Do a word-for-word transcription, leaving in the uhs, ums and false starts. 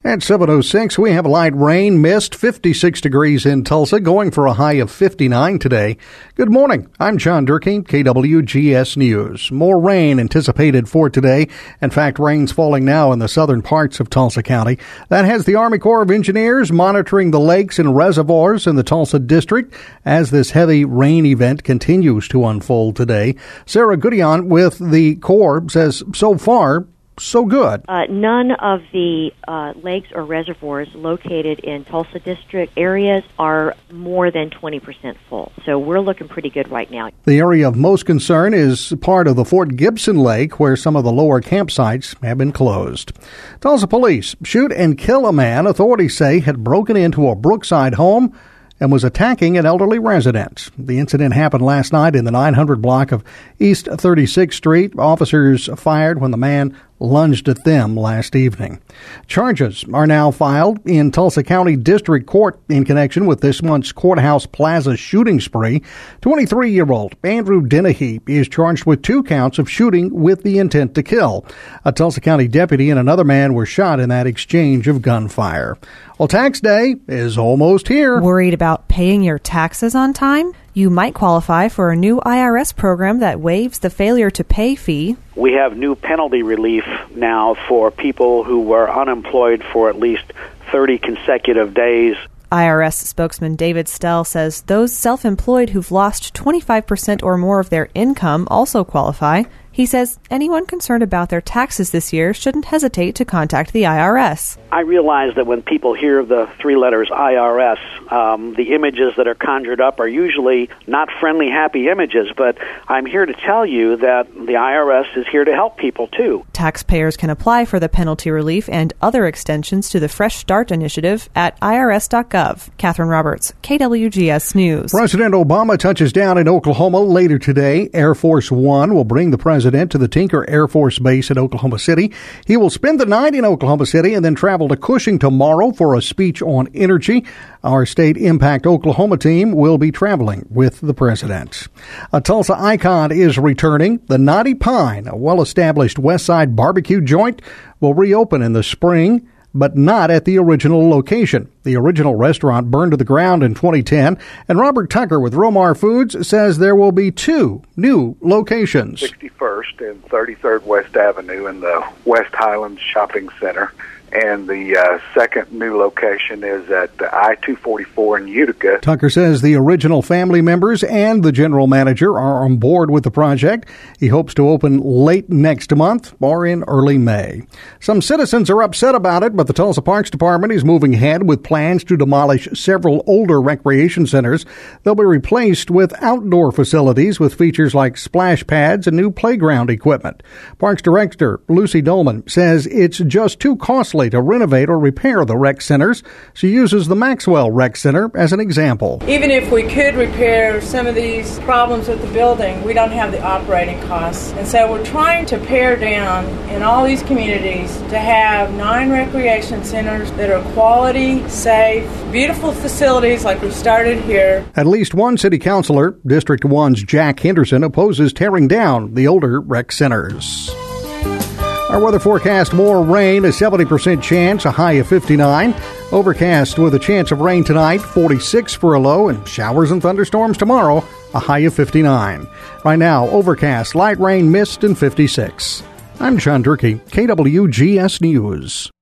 At seven oh six, we have light rain, mist, fifty-six degrees in Tulsa, going for a high of fifty-nine today. Good morning. I'm John Durkee, K W G S News. More rain anticipated for today. In fact, rain's falling now in the southern parts of Tulsa County. That has the Army Corps of Engineers monitoring the lakes and reservoirs in the Tulsa district as this heavy rain event continues to unfold today. Sarah Goodion with the Corps says so far, so good. Uh, none of the uh, lakes or reservoirs located in Tulsa district areas are more than twenty percent full. So we're looking pretty good right now. The area of most concern is part of the Fort Gibson Lake, where some of the lower campsites have been closed. Tulsa police shoot and kill a man authorities say had broken into a Brookside home and was attacking an elderly resident. The incident happened last night in the nine hundred block of East thirty-sixth Street. Officers fired when the man lunged at them last evening. Charges are now filed in Tulsa County District Court in connection with this month's Courthouse Plaza shooting spree. twenty-three-year-old Andrew Dennehy is charged with two counts of shooting with the intent to kill. A Tulsa County deputy and another man were shot in that exchange of gunfire. Well, tax day is almost here. Worried about paying your taxes on time? You might qualify for a new I R S program that waives the failure to pay fee. We have new penalty relief now for people who were unemployed for at least thirty consecutive days. I R S spokesman David Stell says those self-employed who've lost twenty-five percent or more of their income also qualify. He says anyone concerned about their taxes this year shouldn't hesitate to contact the I R S. I realize that when people hear the three letters I R S, um, the images that are conjured up are usually not friendly, happy images, but I'm here to tell you that the I R S is here to help people, too. Taxpayers can apply for the penalty relief and other extensions to the Fresh Start initiative at I R S dot gov. Catherine Roberts, K W G S News. President Obama touches down in Oklahoma later today. Air Force One will bring the president to the Tinker Air Force Base in Oklahoma City. He will spend the night in Oklahoma City and then travel to Cushing tomorrow for a speech on energy. Our State Impact Oklahoma team will be traveling with the president. A Tulsa icon is returning. The Knotty Pine, a well-established West Side barbecue joint, will reopen in the spring, but not at the original location. The original restaurant burned to the ground in twenty ten, and Robert Tucker with Romar Foods says there will be two new locations. sixty-first and thirty-third West Avenue in the West Highlands Shopping Center. And the uh, second new location is at the I two forty-four in Utica. Tucker says the original family members and the general manager are on board with the project. He hopes to open late next month or in early May. Some citizens are upset about it, but the Tulsa Parks Department is moving ahead with plans to demolish several older recreation centers. They'll be replaced with outdoor facilities with features like splash pads and new playground equipment. Parks Director Lucy Dolman says it's just too costly to renovate or repair the rec centers. She uses the Maxwell Rec Center as an example. Even if we could repair some of these problems with the building, we don't have the operating costs. And so we're trying to pare down in all these communities to have nine recreation centers that are quality, safe, beautiful facilities like we've started here. At least one city councilor, District one's Jack Henderson, opposes tearing down the older rec centers. Our weather forecast, more rain, a seventy percent chance, a high of fifty-nine. Overcast with a chance of rain tonight, forty-six for a low, and showers and thunderstorms tomorrow, a high of fifty-nine. Right now, overcast, light rain, mist, and fifty-six. I'm John Durkee, K W G S News.